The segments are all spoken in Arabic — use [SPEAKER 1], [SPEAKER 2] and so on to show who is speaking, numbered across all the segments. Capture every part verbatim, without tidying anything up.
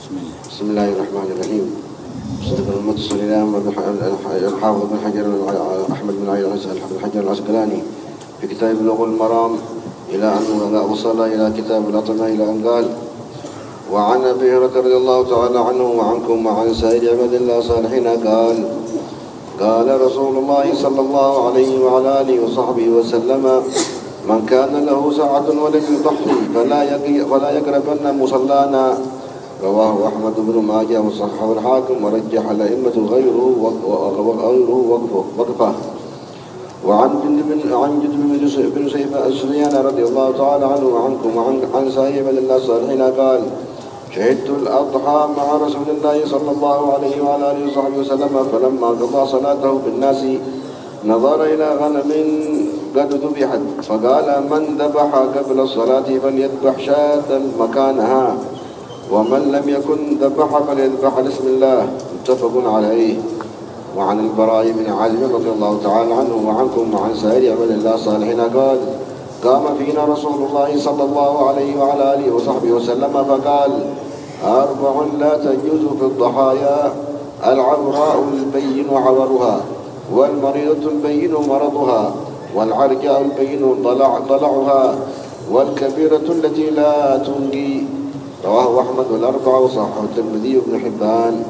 [SPEAKER 1] بسم الله الرحمن الرحيم. صدق المتصل الإمام الحافظ بن حجر أحمد بن علي بن حجر العسقلاني في كتاب بلوغ المرام إلى أن وصل إلى كتاب الأطعمة إلى أن قال: وعن أبي هريرة رضي الله تعالى عنه وعنكم وعن سائر عباد الله الصالحين قال: قال رسول الله صلى الله عليه وعلى آله وصحبه وسلم: من كان له ساعة ولم يضحي فلا يقربن مصلانا. رواه أحمد بن ماجه وصححه الحاكم ورجح الأئمة غيره وغيره وقفه. وعن جندب عن جندب بن سفيان رضي الله تعالى عنه وعنكم وعن عن سائر عباد الله الصالحين قال: شهدت الأضحى مع رسول الله صلى الله عليه وعلى آله وصحبه وسلم، فلما قضى صلاته بالناس نظر إلى غنم قد ذبحت فقال: من ذبح قبل الصلاة فليذبح شاة مكانها، ومن لم يكن ذبح فليذبح لاسم الله. متفق عليه. وعن البراء بن عازب رضي الله تعالى عنه وعنكم وعن سائر عباد الله الصالحين قال: قام فينا رسول الله صلى الله عليه وعلى آله وصحبه وسلم فقال: أربع لا تجوز في الضحايا: العوراء البين عورها، والمريضة البين مرضها، والعرجاء البين ضلع ضلعها، والكبيرة التي لا تنجي. رواه أحمد والأربعة وصححه الترمذي وابن حبان.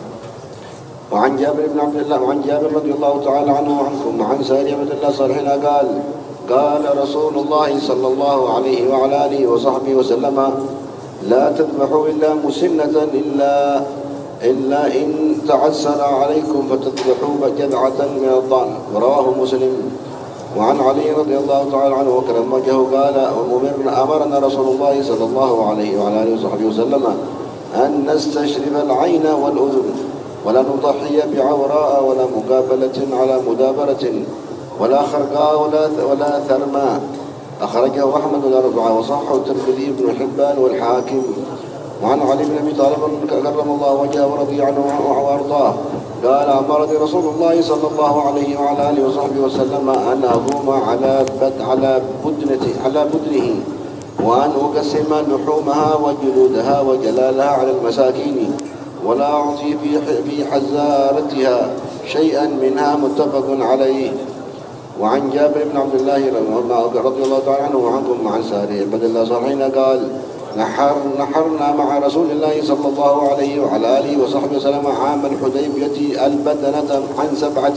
[SPEAKER 1] وعن جابر بن عبد الله وعن جابر رضي الله تعالى عنه وعنكم وعن سائر عباد الله الصالحين قال: قال رسول الله صلى الله عليه وعلى آله وصحبه وسلم: لا تذبحوا إلا مسنة إلا إلا إن تعسر عليكم فتذبحوا جذعة من الضأن. رواه مسلم. وعن علي رضي الله تعالى عنه وكرم وجهه قال: أمرنا رسول الله صلى الله عليه وعلى آله وصحبه وسلم أن نستشرف العين والأذن، ولا نضحي بعوراء ولا مقابلة على مدابرة ولا خرقاء ولا ولا ثرماء. أخرجه أحمد الأربعة وصححه الترمذي بن حبان والحاكم. وعن علي بن أبي طالب كرم الله وجهه ورضي عنه وأرضاه قال: أمرني رسول الله صلى الله عليه وعلى آله وصحبه وسلم أن أقوم على بد على بدنته على بدنه وأن أقسم لحومها وجلودها وجلالها على المساكين، ولا أعطي في حزارتها شيئا منها. متفق عليه. وعن جابر بن عبد الله رضي الله تعالى عنه وعنكم وعن سائر عباد الله الصالحين قال: نحر نحرنا مع رسول الله صلى الله عليه وعلى آله وصحبه وسلم عام الحديبية البدنة عن سبعة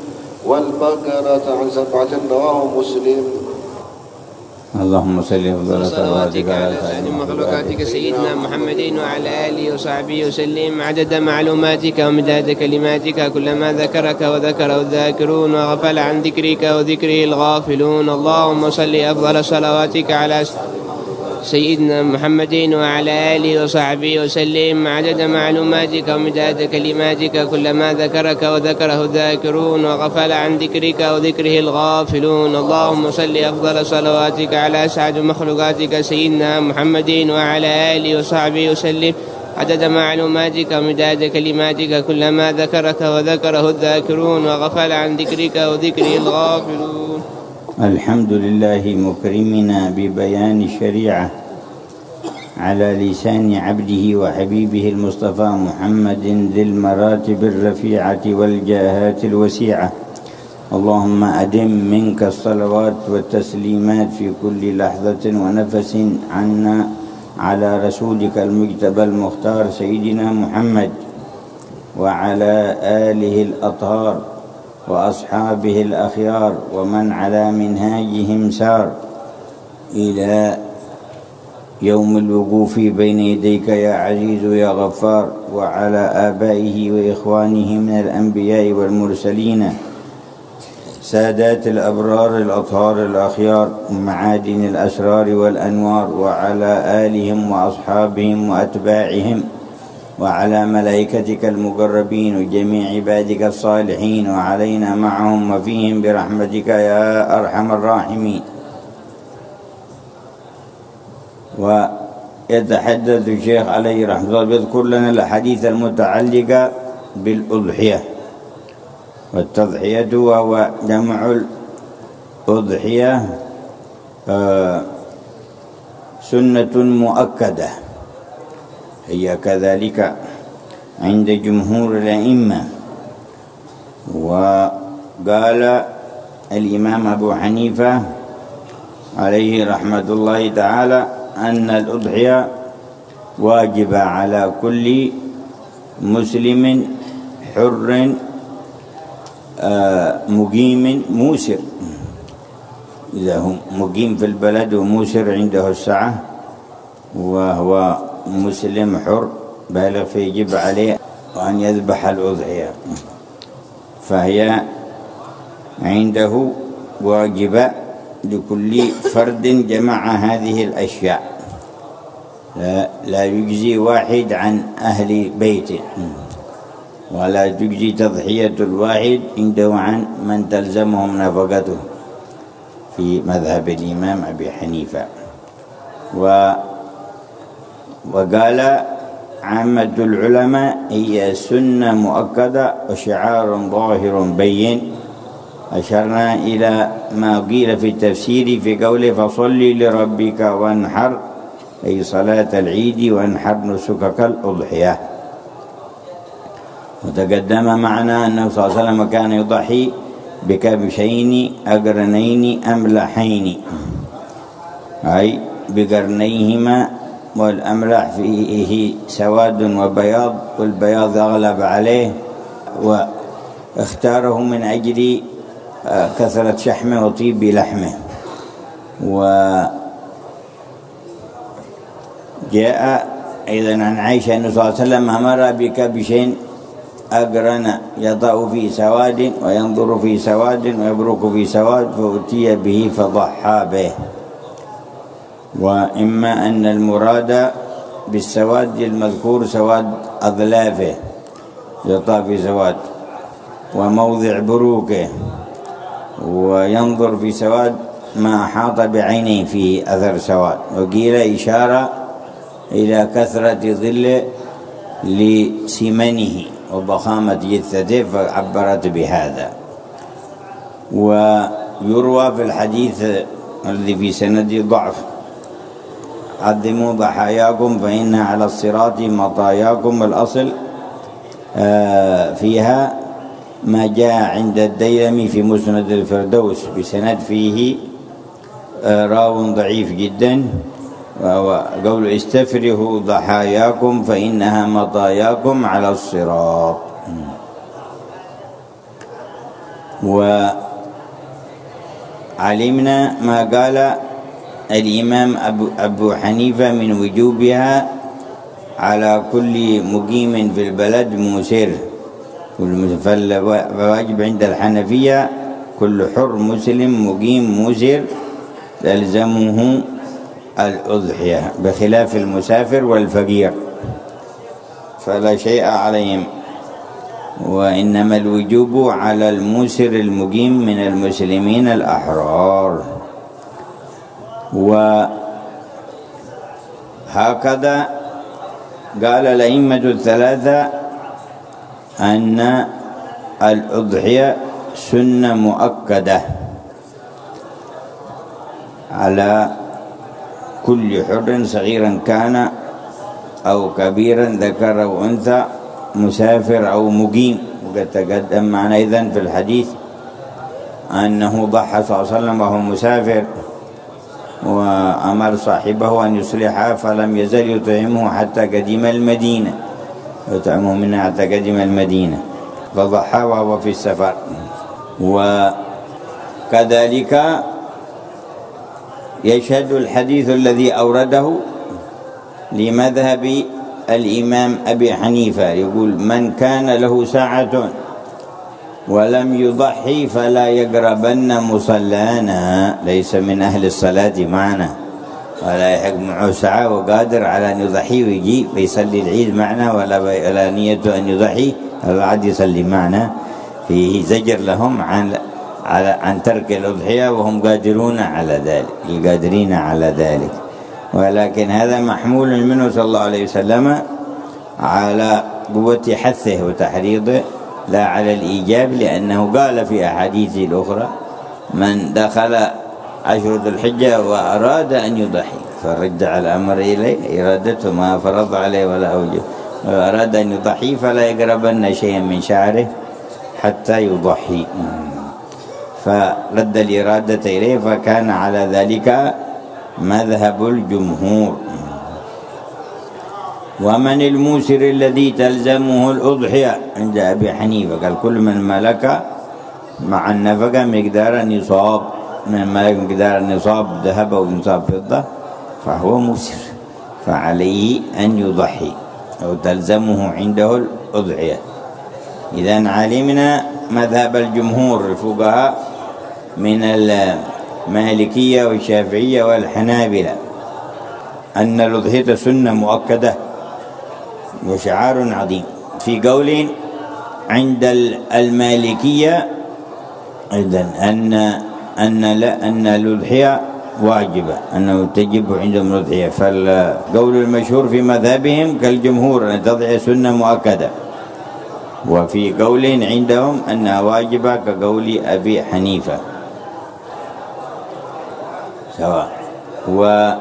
[SPEAKER 1] والبقرة عن سبعة. رواه مسلم.
[SPEAKER 2] اللهم صل وسلم
[SPEAKER 3] صلواتك على سيد مخلوقاتك سيدنا محمد وعلى آله وصحبه وسلم عدد معلوماتك ومداد كلماتك، كلما ذكرك وذكره الذاكرون وغفل عن ذكرك وذكره الغافلون. اللهم صل أفضل صلواتك على سيدنا محمد وعلى آله وصحبه وسلم عدد معلوماتك ومداد كلماتك، كلما ذكرك وذكره الذاكرون وغفل عن ذكرك وذكره الغافلون. اللهم صل أفضل صلواتك على أسعد مخلوقاتك سيدنا محمد وعلى آله وصحبه وسلم عدد معلوماتك ومداد كلماتك، كلما ذكرك وذكره الذاكرون وغفل عن ذكرك وذكره الغافلون.
[SPEAKER 2] الحمد لله مكرمنا ببيان الشريعة على لسان عبده وحبيبه المصطفى محمد ذي المراتب الرفيعة والجاهات الوسيعة. اللهم أدم منك الصلوات والتسليمات في كل لحظة ونفس عنا على رسولك المجتبى المختار سيدنا محمد وعلى آله الأطهار وأصحابه الأخيار ومن على منهاجهم سار إلى يوم الوقوف بين يديك يا عزيز يا غفار، وعلى آبائه وإخوانه من الأنبياء والمرسلين سادات الأبرار الأطهار الأخيار معادن الأسرار والأنوار، وعلى آلهم وأصحابهم وأتباعهم، وعلى ملائكتك المقربين وجميع عبادك الصالحين، وعلينا معهم وفيهم برحمتك يا أرحم الراحمين. ويتحدث الشيخ عليه رحمة الله بيذكر لنا الحديث المتعلقة بالأضحية، والتضحية وهو جمع الأضحية سنة مؤكدة هي كذلك عند جمهور الأئمة. وقال الإمام أبو حنيفة عليه رحمة الله تعالى أن الأضحية واجبة على كل مسلم حر مقيم موسر، إذا هو مقيم في البلد وموسر عنده السعة وهو مسلم حر بالغ فيجب عليه أن يذبح الأضحية، فهي عنده واجبة لكل فرد جمع هذه الأشياء، لا, لا يجزي واحد عن أهل بيته، ولا تجزي تضحية الواحد عنده عن من تلزمهم نفقته في مذهب الإمام أبي حنيفة. و وقال عامة العلماء هي سنة مؤكدة وشعار ظاهر بين. أشرنا إلى ما قيل في التفسير في قوله فصل لربك وانحر، أي صلاة العيد، وانحر نسكك الأضحية. وتقدم معنا أنه صلى الله عليه وسلم كان يضحي بكبشين أقرنين أملحين، أي بقرنيهما، والأملح فيه سواد وبياض، والبياض أغلب عليه، واختاره من أجل كثرة شحمه وطيب لحمه. وجاء أيضا عن عائشة أنه صلى الله عليه وسلم أمر بكبش أقرن يضع في سواد وينظر في سواد ويبرك في سواد، فأتي به فضحى به. وإما أن المراد بالسواد المذكور سواد أظلافه يضع في سواد وموضع بروكه، وينظر في سواد ما أحاط بعينيه فيه أثر سواد. وقيل إشارة إلى كثرة ظل لسمنه وضخامة جثته فعبرت بهذا. ويروى في الحديث الذي في سند ضعف عظموا ضحاياكم فإنها على الصراط مطاياكم. الأصل فيها ما جاء عند الديلمي في مسند الفردوس بسند فيه راو ضعيف جدا، وقول استفرغوا ضحاياكم فإنها مطاياكم على الصراط. وعلمنا ما قال الإمام أبو, أبو حنيفة من وجوبها على كل مقيم في البلد موسر، فواجب عند الحنفية كل حر مسلم مقيم موسر تلزمه الأضحية، بخلاف المسافر والفقير فلا شيء عليهم، وإنما الوجوب على الموسر المقيم من المسلمين الأحرار. وهكذا قال الأئمة الثلاثة أن الأضحية سنة مؤكدة على كل حر صغيرا كان أو كبيرا ذكر أو أنثى، مسافر أو مقيم. وقد تقدم معنا إذن في الحديث أنه ضحى صلى الله عليه وسلم وهو مسافر، وأمر صاحبه أن يصلحها فلم يزل يطعمه حتى قدم المدينة، يطعمه منها حتى قدم المدينة، فضحى وهو في السفر. وكذلك يشهد الحديث الذي أورده لمذهب الإمام أبي حنيفة، يقول من كان له ساعة ولم يضحي فلا يقربن مصلانا، ليس من أهل الصلاة معنا، ولا يحق معه ساعة وقادر على أن يضحي ويجي ويصلي العيد معنا، ولا نية أن يضحي العاد يصلي معنا، فيه زجر لهم عن على عن ترك الأضحية وهم قادرون على ذلك، القادرين على ذلك. ولكن هذا محمول منه صلى الله عليه وسلم على قوة حثه وتحريضه لا على الإيجاب، لأنه قال في أحاديث الأخرى من دخل عشر ذي الحجة وأراد أن يضحي فرجع الأمر إليه إرادته ما فرض عليه ولا أوجب. أراد أن يضحي فلا يقربن شيئا من شعره حتى يضحي، فرد الإرادة إليه، فكان على ذلك مذهب الجمهور. ومن الموسر الذي تلزمه الأضحية عند أبي حنيفة، قال كل من ملك مع النفقة مقدار النصاب، من ملك مقدار النصاب ذهب أو نصاب فضة فهو موسر، فعليه أن يضحي أو تلزمه عنده الأضحية. إذن علمنا مذهب الجمهور الفقهاء من المالكية والشافعية والحنابلة أن الأضحية سنة مؤكدة وشعار عظيم. في قول عند المالكية إذن أن أن لا أن الأضحية واجبة، أنه تجب عندهم الأضحية، فالقول المشهور في مذهبهم كالجمهور أن تضحية سنة مؤكدة، وفي قول عندهم أنها واجبة كقول أبي حنيفة سواء. و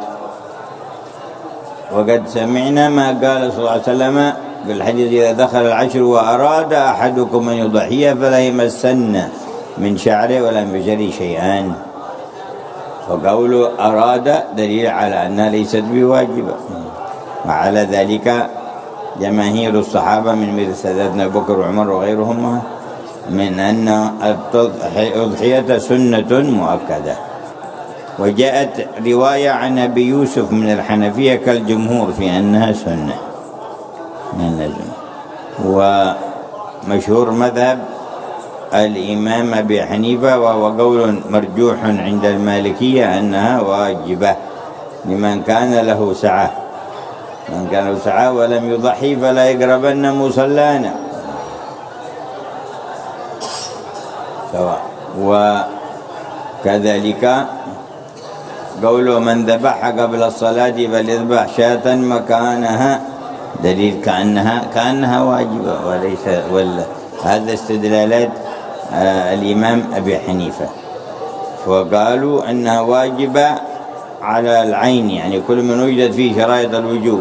[SPEAKER 2] وقد سمعنا ما قال صلى الله عليه وسلم في الحديث: إذا دخل العشر وأراد أحدكم أن يضحي فلا يمسن من شعره ولا من بشره شيئا. فقوله أراد دليل على أنها ليست بواجبة، وعلى ذلك جماهير الصحابة من مثل سادتنا أبو بكر وعمر وغيرهم من أن الأضحية سنة مؤكدة. وجاءت رواية عن أبي يوسف من الحنفية كالجمهور في أنها سنة من النجم. ومشهور مذهب الإمام أبي حنيفة وهو قول مرجوح عند المالكية أنها واجبة لمن كان له سعة، من كان له سعة ولم يضحي فلا يقربن مصلانا سواء. وكذلك قوله: من ذبح قبل الصلاة فليذبح شاة مكانها، دليل كأنها كأنها واجبة وليس ولا. هذا استدلالات آه الإمام أبي حنيفة، وقالوا أنها واجبة على العين، يعني كل من وجد فيه شرائط الوجوب.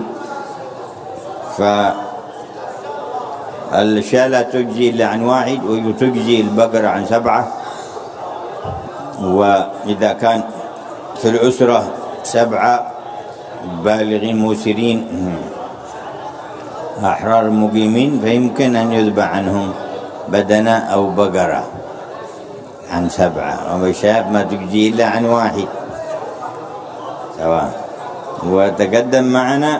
[SPEAKER 2] فالشاة لا تجزي إلا عن واحد، وتجزي البقرة عن سبعة. وإذا كان في الأسرة سبعة بالغين موسرين أحرار مقيمين فيمكن أن يذبح عنهم بدنة أو بقرة عن سبعة، وبشاب ما تجزي إلا عن واحد سواء. وتقدم معنا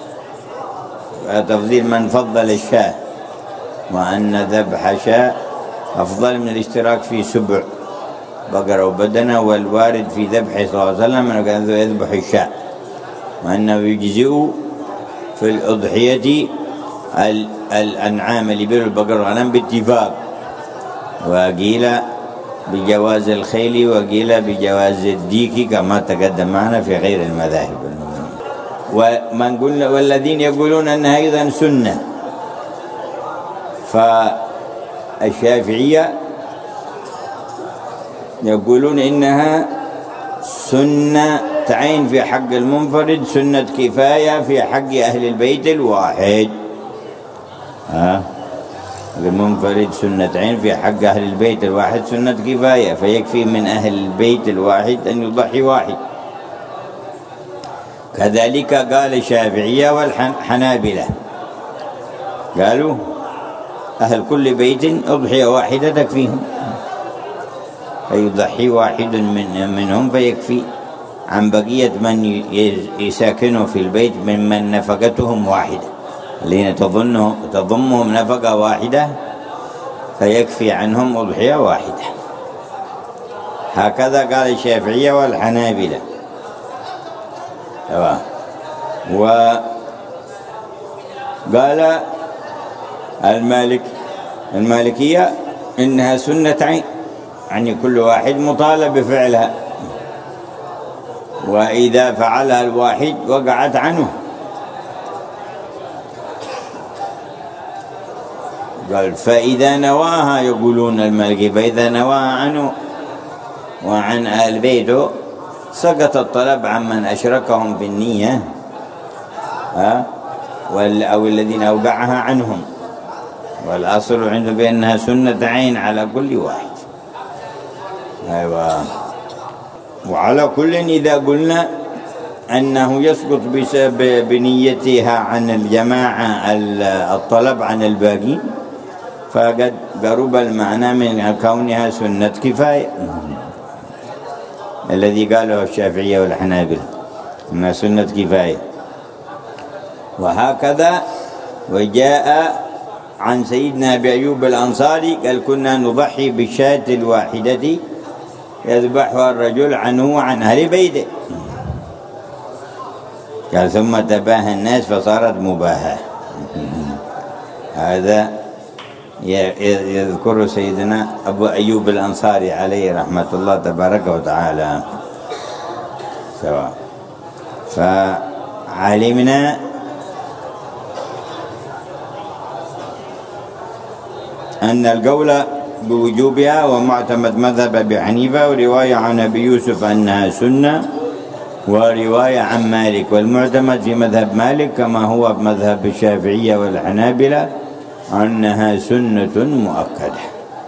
[SPEAKER 2] تفضيل من فضل الشاة، وأن ذبح شاة أفضل من الاشتراك في سبع بقرة وبدنة، والوارد في ذبحه صلى الله عليه وسلم أنه كان يذبح الشاة، وأنه يجزئ في الأضحية الأنعام اللي بيروا البقر والغنم باتفاق، وقيل بجواز الخيل وقيل بجواز الديك كما تقدم معنا في غير المذاهب. ومن قلنا والذين يقولون أنها أيضا سنة، فالشافعية يقولون إنها سنة عين في حق المنفرد، سنة كفاية في حق أهل البيت الواحد. ها المنفرد سنة عين في حق أهل البيت الواحد سنة كفاية، فيكفي من أهل البيت الواحد أن يضحي واحد. كذلك قال الشافعية والحنابلة، قالوا أهل كل بيت أضحية واحدة تكفيهم، فيضحي واحد من منهم فيكفي عن بقية من يساكنوا في البيت ممن نفقتهم واحدة، الذين تظنهم تضمهم نفقة واحدة فيكفي عنهم أضحية واحدة. هكذا قال الشافعية والحنابلة. وقال المالك المالكية إنها سنة عين، يعني كل واحد مطالب بفعلها، وإذا فعلها الواحد وقعت عنه. قال فإذا نواها، يقولون المالكي، فإذا نواها عنه وعن أهل بيته سقط الطلب عمن أشركهم في النية أو الذين أوقعها عنهم، والأصل عنده بأنها سنة عين على كل واحد. أيوة. وعلى كل إذا قلنا أنه يسقط بسبب بنيتها عن الجماعة الطلب عن الباقي، فقد قرب المعنى من كونها سنة كفاية الذي قاله الشافعية والحنابلة أنها سنة كفاية. وهكذا وجاء عن سيدنا أبي أيوب الأنصاري قال كنا نضحي بالشاة الواحدة يذبحها الرجل عنه وعن أهل بيته، قال ثم تباهى الناس فصارت مباهاة. هذا يذكر سيدنا أبو أيوب الأنصاري عليه رحمة الله تبارك وتعالى. سواء فعلمنا أن القول بوجوبها ومعتمد مذهب أبي حنيفة، ورواية عن أبي يوسف أنها سنة، ورواية عن مالك، والمعتمد في مذهب مالك كما هو بمذهب الشافعية والحنابلة أنها سنة مؤكدة.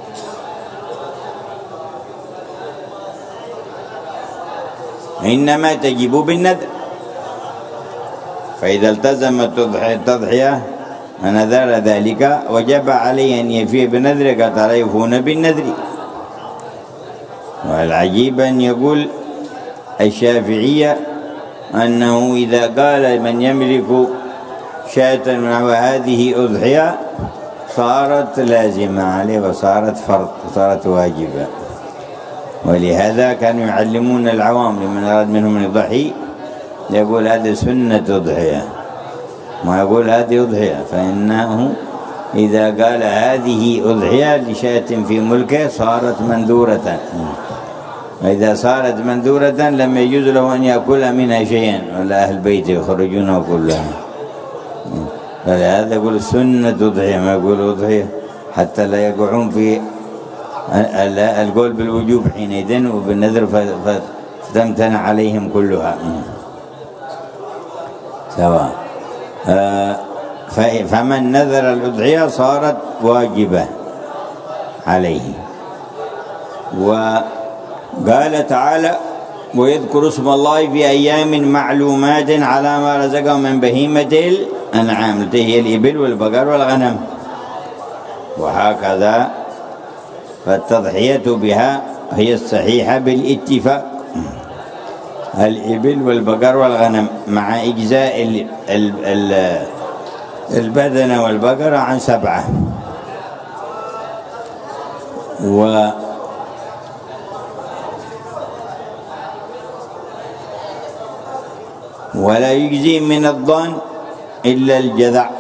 [SPEAKER 2] إنما تجب بالنذر، فإذا التزمت التضحية ونذر ذلك وجب عليه أن يفي بنذر، قد لا يفون بالنذر. والعجيب أن يقول الشافعية أنه إذا قال من يملك شاة وهذه أضحية صارت لازمة عليه وصارت فرض وصارت واجبة. ولهذا كانوا يعلمون العوام لمن أراد منهم أن يضحي يقول هذه سنة أضحية، ما يقول هذه أضحية، فإنه إذا قال هذه أضحية لشاة في ملكه صارت منذورة، وإذا صارت منذورة لم يجوز له أن يأكل منها شيئا ولا أهل بيته يخرجونه كلها. فلهذا يقول سنة أضحية، ما يقول أضحية حتى لا يقعون في القول بالوجوب حينئذ وبالنذر فتمتنع عليهم كلها سواء. فمن نذر الأضحية صارت واجبة عليه. وقال تعالى ويذكر اسم الله في أيام معلومات على ما رزقهم من بهيمة الأنعام التي هي الإبل والبقر والغنم. وهكذا فالتضحية بها هي الصحيحة بالاتفاق، الإبل والبقر والغنم مع إجزاء البدن والبقرة عن سبعة. و ولا يجزي من الضان إلا الجذع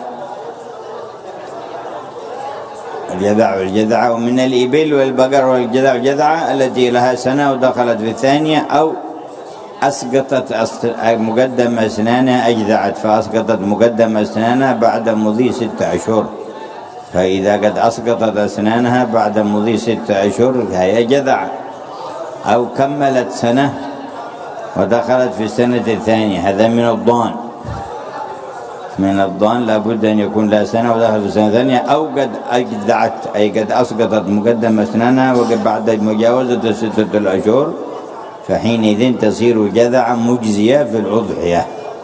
[SPEAKER 2] الجذع والجذع، ومن الإبل والبقر والجذع والجذعة التي لها سنة ودخلت في الثانية أو أسقطت مقدم أسنانها أجذعت فأسقطت مقدم أسنانها بعد مضي ستة أشهر. فإذا قد أسقطت أسنانها بعد مضي ستة أشهر هي جذع، أو كملت سنة ودخلت في السنة الثانية هذا من الضان. من الضان لابد أن يكون لها سنة ودخلت في السنة الثانية، أو قد أجذعت أي قد أسقطت مقدم أسنانها وقد بعد مجاوزة ستة الأشهر، فحينئذ تصير جذعا مجزية في الأضحية.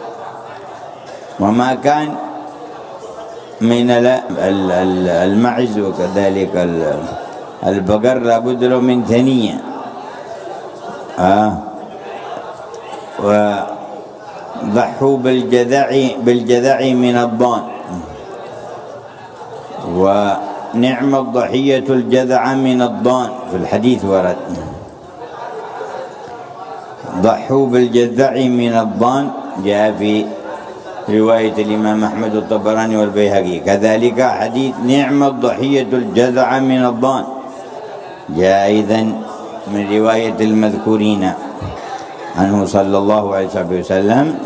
[SPEAKER 2] وما كان من المعز وكذلك البقر لابد له من ثنية. آه وضحوا بالجذع بالجذع من الضان، ونعم الضحية الجذع من الضان في الحديث ورد ضحوا بالجذع من الضان، جاء في رواية الإمام أحمد الطبراني والبيهقي. كذلك حديث نعم الضحية الجذع من الضان جاء أيضا من رواية المذكورين عنه صلى الله عليه وسلم.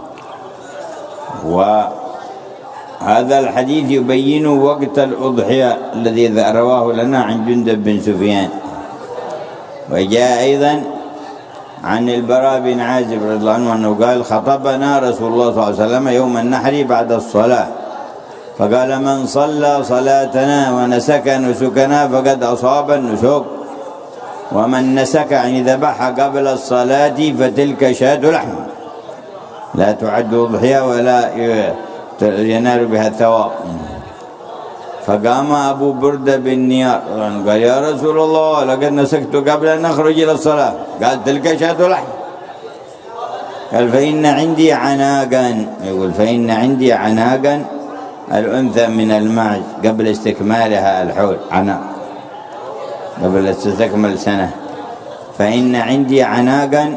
[SPEAKER 2] وهذا الحديث يبين وقت الأضحية الذي رواه لنا عن جندب بن سفيان. وجاء أيضا عن البراء بن عازب رضي الله عنه أنه قال خطبنا رسول الله صلى الله عليه وسلم يوم النحر بعد الصلاة فقال من صلى صلاتنا ونسك نسكنا فقد أصاب النسك ومن نسك يعني ذبح قبل الصلاة فتلك شاة لحم لا تعد أضحية ولا ينال بها الثواب. فقام أبو بردة بن نيار قال يا رسول الله لقد نسكت قبل أن نخرج إلى الصلاة. قال تلك شاة لحم. قال فإن عندي عناقا يقول فإن عندي عناقا الأنثى من المعز قبل استكمالها الحول عناق قبل تستكمل سنة فإن عندي عناقا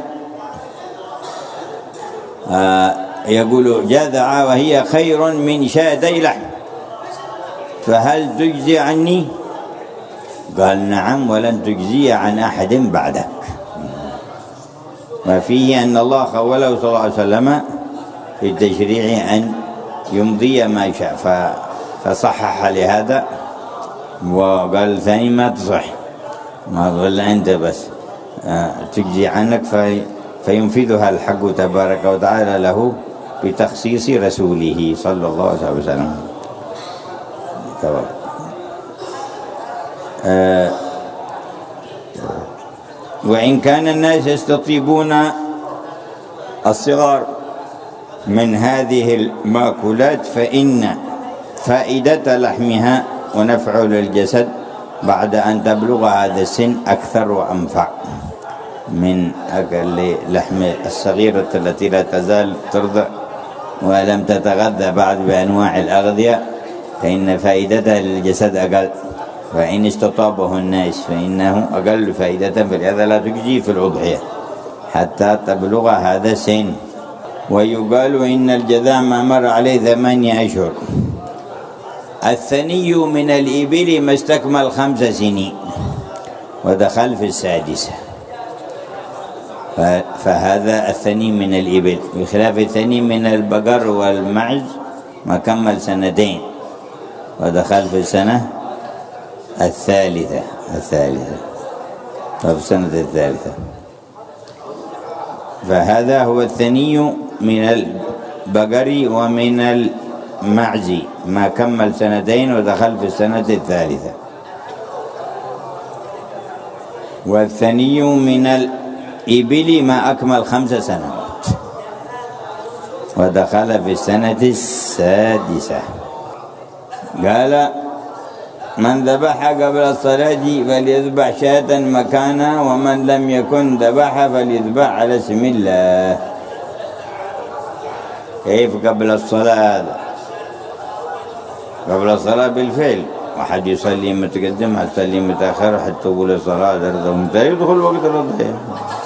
[SPEAKER 2] آه يقول جذع وهي خير من شاتي لحم فهل تجزي عني؟ قال نعم ولن تجزي عن أحد بعدك. وفيه أن الله خوله صلى الله عليه وسلم في التشريع أن يمضي ما شاء فصحح لهذا وقال ثاني ما تصح ما قال أنت بس تجزي عنك في فينفذها الحق تبارك وتعالى له بتخصيص رسوله صلى الله عليه وسلم. أه وإن كان الناس يستطيبون الصغار من هذه المأكولات فإن فائدة لحمها ونفع للجسد بعد أن تبلغ هذا السن أكثر وأنفع من أكل لحم الصغيرة التي لا تزال ترضع ولم تتغذى بعد بأنواع الأغذية فإن فائدتها للجسد أقل. فإن استطابه الناس فإنه أقل فائدة فلهذا لا تجزي في الأضحية حتى تبلغ هذا السن. ويقال إن الجذام مر عليه ثمانية أشهر. الثني من الإبل ما استكمل خمس سنين ودخل في السادسة فهذا الثني من الإبل بخلاف الثني من البقر والمعز ما كمل سنتين ودخل في السنة الثالثة الثالثة في السنة الثالثة. فهذا هو الثني من البقر ومن المعز ما كمل سنتين ودخل في السنة الثالثة. والثني من الإبل ما أكمل خمس سنوات ودخل في السنة السادسة. قال من ذبح قبل الصلاة فليذبح شاة مكانها ومن لم يكن ذبح فليذبح على اسم الله. كيف قبل الصلاة؟ قبل الصلاة بالفعل واحد يصلي متقدم يصلي متأخر حتى تقول الصلاة درده يدخل وقت الأضحية.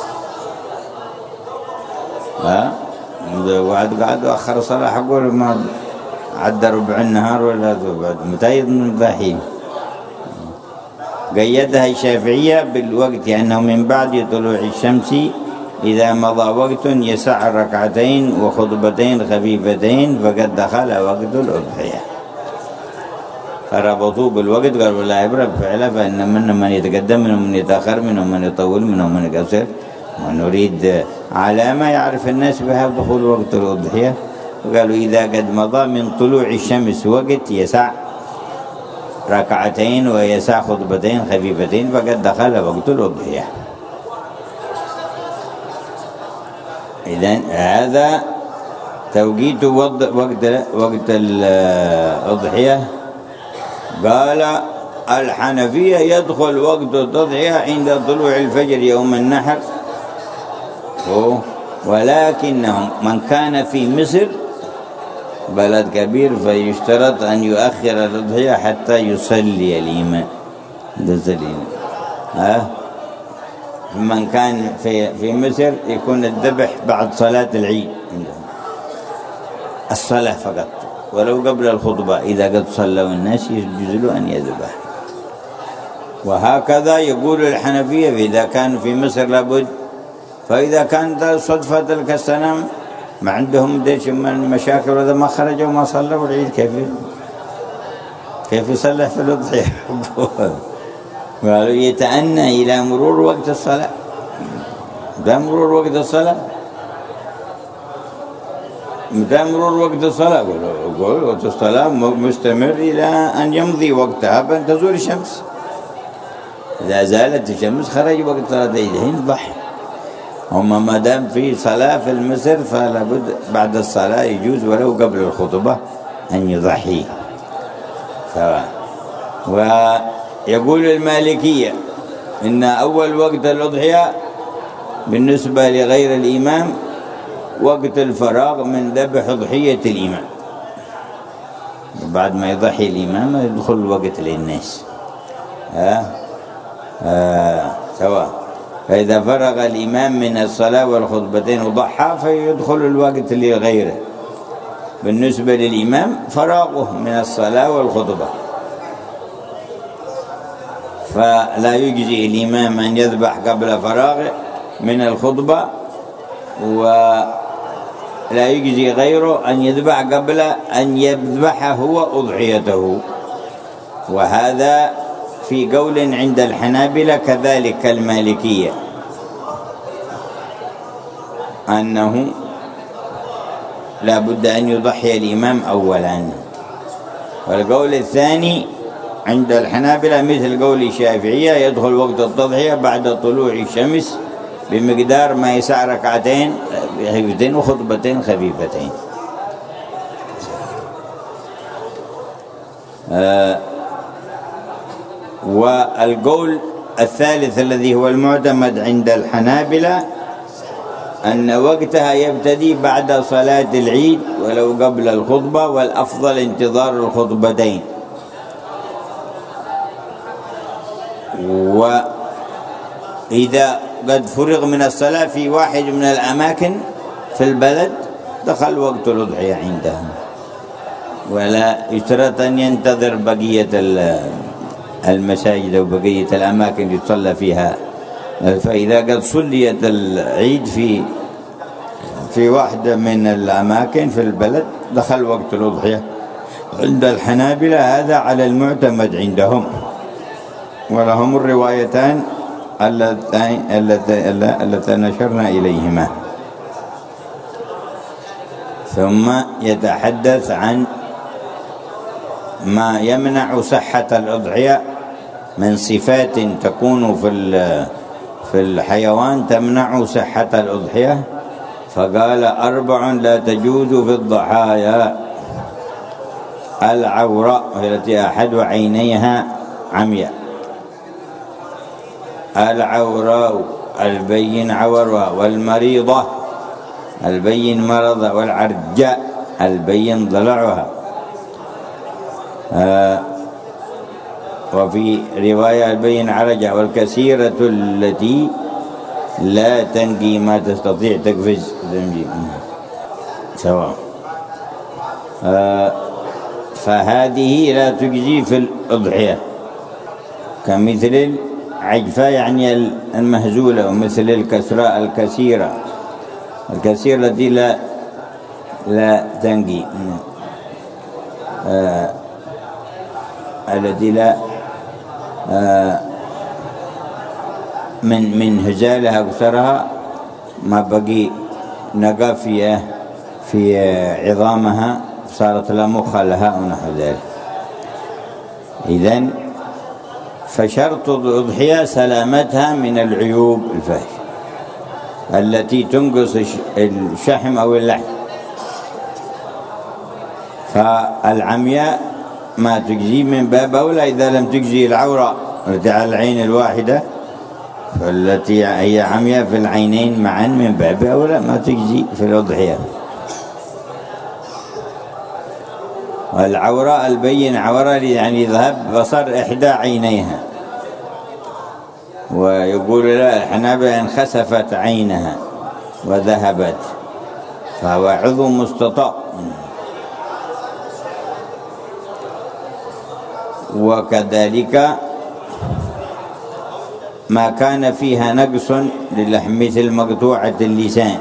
[SPEAKER 2] ها وعد قاعد أخر الصلاة حقول ما عدى ربع النهار ولا بعد متى نضحي. قيدها الشافعية بالوقت أنه من بعد طلوع الشمس إذا مضى وقت يسع ركعتين وخطبتين خفيفتين فقد دخل وقت الأضحية. فربطوا بالوقت قالوا لا عبرة بفعله فإن منهم من يتقدم منهم من يتأخر منهم من يطول منهم من يقصر ونريد علامة يعرف الناس بها دخول وقت الأضحية. قالوا إذا قد مضى من طلوع الشمس وقت يسع ركعتين ويسع خطبتين خفيفتين فقد دخل وقت الأضحية. إذن هذا توقيت وقت وقت الأضحية. قال الحنفية يدخل وقت التضحية عند طلوع الفجر يوم النحر ولكنهم من كان في مصر بلد كبير فيشترط أن يؤخر الأضحية حتى يصلي الإمام. ها من كان في في مصر يكون الذبح بعد صلاة العيد الصلاة فقط ولو قبل الخطبة إذا قد صلوا الناس يجوز له أن يذبح. وهكذا يقول الحنفية إذا كانوا في مصر لابد. فإذا كانت صدفة تلك السنة ما عندهم ديش من مشاكل وإذا ما خرجوا وما صلوا العيد كيف كيف يصلح في الأضحية؟ قالوا يتأنى إلى مرور وقت الصلاة متى مرور وقت الصلاة؟ متى مرور وقت الصلاة؟ يقول وقت الصلاة مستمر إلى أن يمضي وقتها فأن تزول الشمس. إذا زالت الشمس خرج وقت صلاة العيد، حين ضحى. هم ما دام في صلاة في المصر فلا بد بعد الصلاة يجوز ولو قبل الخطبة أن يضحي. سواء. ويقول المالكية إن أول وقت الأضحية بالنسبة لغير الإمام وقت الفراغ من ذبح أضحية الإمام، بعد ما يضحي الإمام يدخل وقت للناس. ها آه سواء. فإذا فرغ الإمام من الصلاة والخطبتين وضحى فيدخل الوقت لغيره. بالنسبة للإمام فراغه من الصلاة والخطبة، فلا يجزي الإمام أن يذبح قبل فراغه من الخطبة، ولا يجزي غيره أن يذبح قبل أن يذبح هو أضحيته. وهذا في قول عند الحنابلة كذلك المالكية، أنه لا بد أن يضحي الإمام أولا. والقول الثاني عند الحنابلة مثل قول الشافعية، يدخل وقت التضحية بعد طلوع الشمس بمقدار ما يسع ركعتين خفيفتين وخطبتين خفيفتين. آه والقول الثالث الذي هو المعتمد عند الحنابلة أن وقتها يبتدي بعد صلاة العيد ولو قبل الخطبة، والأفضل انتظار الخطبتين. وإذا قد فرغ من الصلاة في واحد من الأماكن في البلد دخل وقت الأضحية عندهم، ولا يشترط أن ينتظر بقية المساجد وبقية الأماكن يصلى فيها. فإذا قد صليت العيد في في واحدة من الأماكن في البلد دخل وقت الأضحية. عند الحنابلة هذا على المعتمد عندهم، ولهم الروايتان اللتان نشرنا إليهما. ثم يتحدث عن ما يمنع صحة الأضحية من صفات تكون في في الحيوان تمنع صحة الأضحية، فقال أربع لا تجوز في الضحايا: العوراء التي أحد عينيها عمياء، العوراء البين عورها، والمريضة البين مرضها، والعرجاء البين ضلعها. آه وفي رواية البين عرجها، والكثيرة التي لا تنقي ما تستطيع تقفز سواء. آه فهذه لا تجزي في الأضحية، كمثل العجفة يعني المهزولة، ومثل الكسراء الكثيرة الكثيرة التي لا لا تنقي آه التي لا آه من من هزالها وكسرها ما بقي نقى في في عظامها صارت لا مخ لها ونحو ذلك. إذن فشرط الأضحية سلامتها من العيوب الفاحشة التي تنقص الشحم أو اللحم. فالعمياء ما تجزي من باب أولى إذا لم تجزي العورة التي على العين الواحدة، فالتي هي عمياء في العينين معا من باب أولى ما تجزي في الأضحية. والعورة البين عورة يعني ذهب بصر إحدى عينيها، ويقول لا الحنابلة إن خسفت عينها وذهبت فهو عضو مستطاع. وكذلك ما كان فيها نقص للحم مثل مقطوعة اللسان.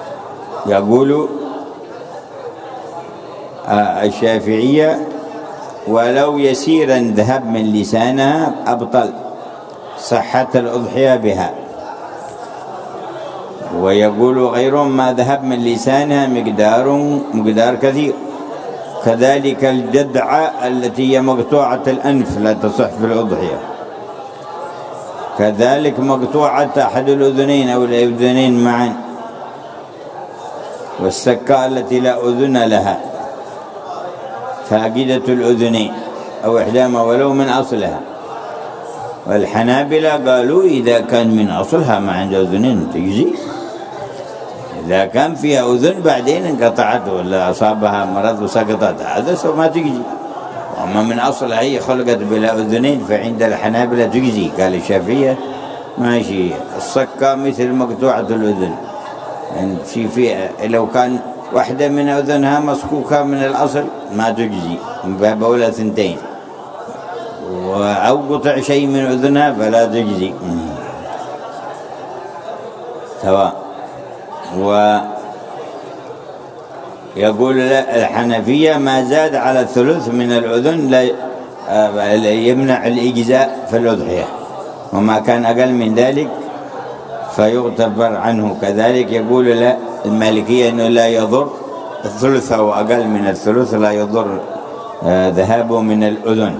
[SPEAKER 2] ويقول الشافعية ولو يسيرا ذهب من لسانها أبطل صحة الأضحية بها. ويقول غيرهم ما ذهب من لسانها مقدار مقدار كثير. كذلك الجدعة التي هي مقطوعة الأنف لا تصح في الأضحية. كذلك مقطوعة أحد الأذنين أو الأذنين معا. والسكاء التي لا أذن لها فاقدة الأذنين أو إحداهما ولو من أصلها. والحنابلة قالوا إذا كان من أصلها ما عند أذنين تجزي. إذا كان فيها أذن بعدين انقطعت ولا أصابها مرض وسقطت هذا سوى ما تجزي. وأما من أصلها هي خلقت بلا أذنين فعند الحنابلة تجزي. قال الشافعية ماشي. الصكة مثل مقطوعة الأذن يعني في لو كان واحدة من أذنها مسكوكة من الأصل ما تجزي من باب أولى ثنتين، أو قطع شيء من أذنها فلا تجزي سواء. ويقول الحنفية ما زاد على الثلث من الأذن لا يمنع الإجزاء في الأضحية، وما كان أقل من ذلك فيغتفر عنه. كذلك يقول لا المالكية أنه لا يضر الثلث أو أقل من الثلث لا يضر ذهابه من الأذن.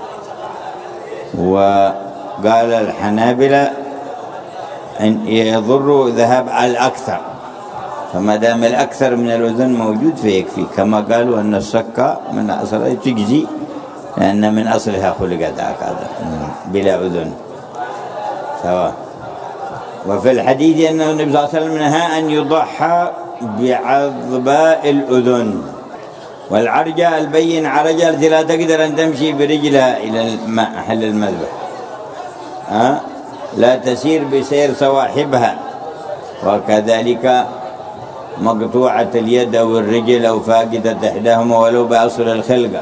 [SPEAKER 2] وقال الحنابلة أن يضر ذهاب الأكثر، فما دام الأكثر من الأذن موجود فيكفي. كما قالوا أن السكة من أصلها تجزي لأن من أصلها خلقت هكذا بلا أذن سواء. وفي الحديث أن النبي صلى الله عليه وسلم نهى أن يضحى بعضباء الأذن. والعرجة البين عرجة التي لا تقدر أن تمشي برجلها إلى محل المذبح، أه؟ لا تسير بسير صواحبها. وكذلك مقطوعة اليد أو الرجل أو فاقدة إحداهما ولو بأصل الخلقة.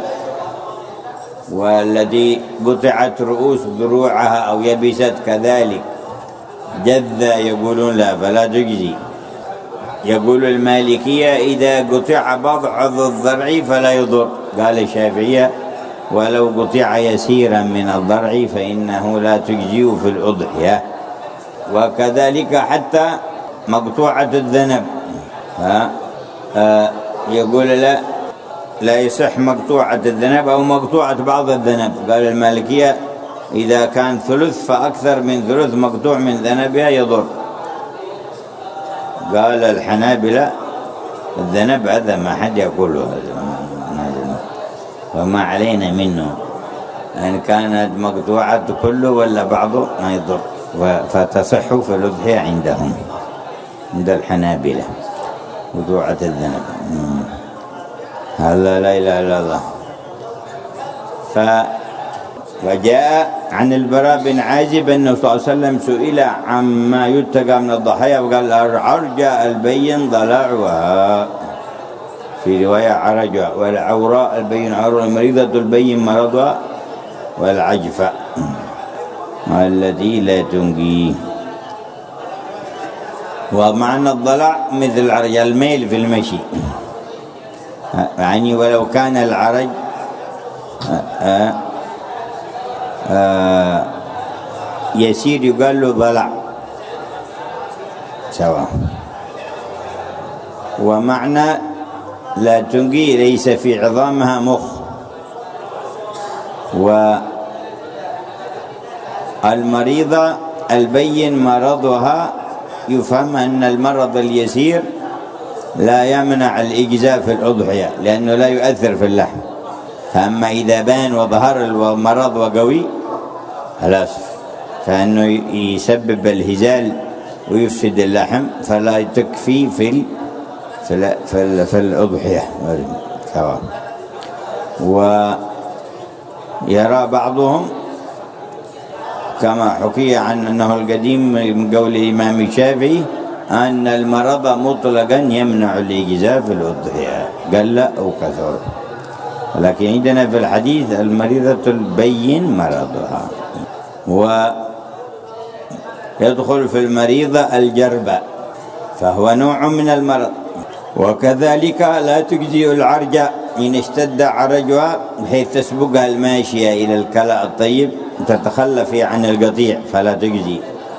[SPEAKER 2] والتي قطعت رؤوس ذروعها أو يبست كذلك جذة يقولون لا فلا تجزي. يقول المالكية إذا قطع بعض الضرع فلا يضر. قال الشافعية ولو قطع يسيرا من الضرع فإنه لا تجزي في الأضحية. وكذلك حتى مقطوعة الذنب ها آه يقول لا لا يصح مقطوعة الذنب أو مقطوعة بعض الذنب. قال المالكية إذا كان ثلث فأكثر من ثلث مقطوع من ذنبها يضر. قال الحنابلة الذنب هذا ما حد يقوله وما علينا منه إن كانت مقطوعة كله ولا بعضه ما يضر، فتصح في الأضحية عندهم عند الحنابلة مقطوعة الذنب. هذا لا إله إلا الله. ف وجاء عن البراء بن عازب أنه صلى الله عليه وسلم سئل عما يتقى من الضحايا وقال العرجة البين ضلاعها في رواية عرجة، والعوراء البين عروة، المريضة البين مرضها، والعجفة التي لا تنقي. ومعنى الضلع مثل العرج الميل في المشي، يعني ولو كان العرج آآ آآ يسير يقال له ضلع سواء. ومعنى لا تنقي ليس في عظامها مخ. والمريضة البين مرضها يفهم أن المرض اليسير لا يمنع الإجزاء في الأضحية لأنه لا يؤثر في اللحم. فأما إذا بان وظهر المرض وقوي خلاص فإنه يسبب الهزال ويفسد اللحم فلا تكفي في في في, في الأضحية. ويرى بعضهم كما حكي عن أنه القديم من قول الإمام الشافعي أن المرض مطلقا يمنع الإجزاء في الأضحية قل أو كثر. ولكن عندنا في الحديث المريضة البين مرضها. ويدخل في المريضة الجربة فهو نوع من المرض وكذلك لا تجزئ العرج إن اشتد عرجها بحيث تسبقها الماشية إلى الكلاء الطيب تتخلف عن القطيع فلا تجزي.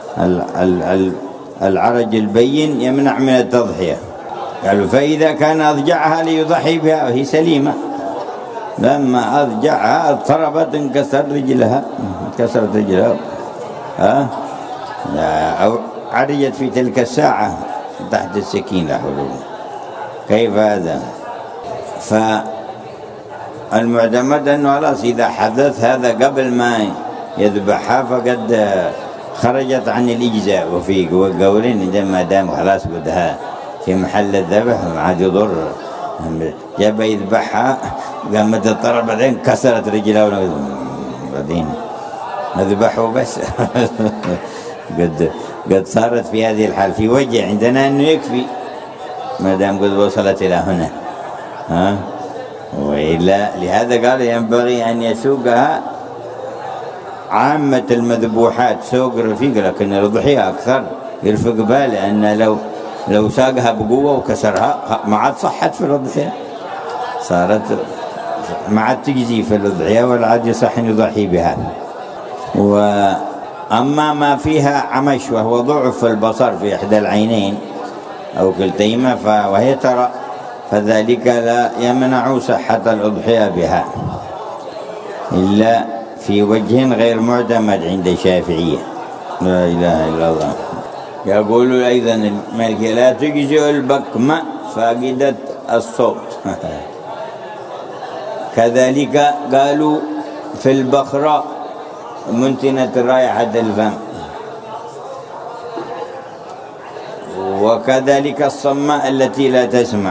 [SPEAKER 2] العرج البين يمنع من التضحية. قالوا فإذا كان أضجعها ليضحي بها وهي سليمة، لما أضجعها اضطربت انكسر رجلها انكسرت رجلها ها أو عرجت في تلك الساعة تحت السكين لا حول ولا قوة. كيف هذا؟ فالمعتمد أنه خلاص إذا حدث هذا قبل ما يذبحها فقد خرجت عن الإجزاء. وفي قولين إذا ما دام خلاص بدها في محل الذبح ما عاد يضر، جاب يذبحها قامت الطرب بعدين كسرت رجلها بعدين نذبحه بس قد قد صارت في هذه الحال في وجه عندنا أنه يكفي ما دام قد وصلت إلى هنا ها. وإلا لهذا قال ينبغي أن يسوقها عامة المذبوحات سوق رفيق، لكن الأضحية أكثر يرفق بها، لأن لو لو ساقها بقوة وكسرها ما عاد صحت في الأضحية، صارت ما عاد تجزي في الأضحية ولا عاد يصح أن يضحي بها. وأما ما فيها عمش وهو ضعف البصر في إحدى العينين أو كلتيهما وهي ترى فذلك لا يمنع صحة الأضحية بها إلا في وجه غير معتمد عند الشافعية. لا إله إلا الله. يقول أيضا المالكية لا تجزئ البكمة فاقدة الصوت كذلك قالوا في البخراء منتنة رائحة الفم، وكذلك الصماء التي لا تسمع.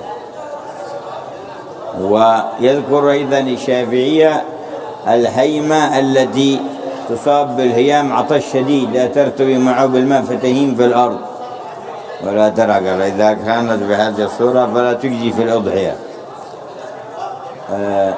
[SPEAKER 2] ويذكر أيضا الشافعية الهيمة التي تصاب بالهيام عطش شديد لا ترتوي معه بالماء فتهيم في الأرض ولا ترى. قال إذا كانت بهذه الصورة فلا تجزي في الأضحية. آه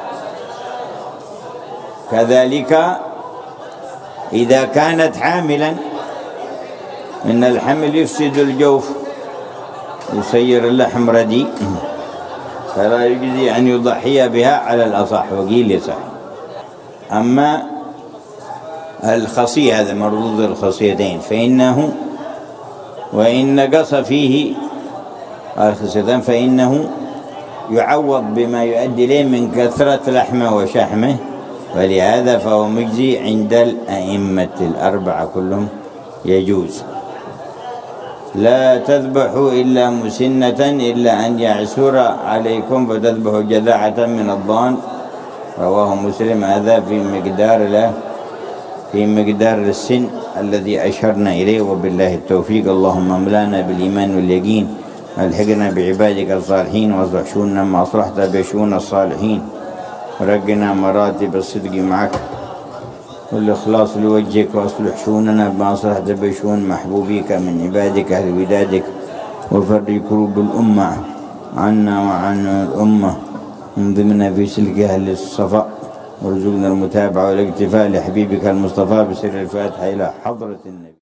[SPEAKER 2] كذلك إذا كانت حاملا إن الحمل يفسد الجوف يصير اللحم رديء فلا يجزي أن يضحي بها على الأصح وقيل يصح. أما الخصي هذا مردود الخصيتين فإنه وإن نقص فيه الخصيتين فإنه يعوض بما يؤدي إليه من كثرة لحمه وشحمه، ولهذا فهو مجزي عند الأئمة الأربعة كلهم يجوز. لا تذبحوا إلا مسنة إلا أن يعسر عليكم فتذبحوا جذعة من الضان، رواه مسلم. هذا في مقدار له في مقدار السن الذي أشرنا إليه. وبالله التوفيق. اللهم املأنا بالإيمان واليقين، الحقنا بعبادك الصالحين، واصلح شؤوننا ما أصلحت بشؤون الصالحين، ورقنا مراتب الصدق معك والإخلاص لوجهك، واصلح شؤوننا بما أصلحت بشؤون محبوبيك من عبادك أهل ودادك، وفرج كروب الأمة عنا وعن الأمة، انضمنا في سلك أهل الصفاء، وارزقنا المتابعة والاكتفاء لحبيبك المصطفى بسر الفاتحة إلى حضرة النبي.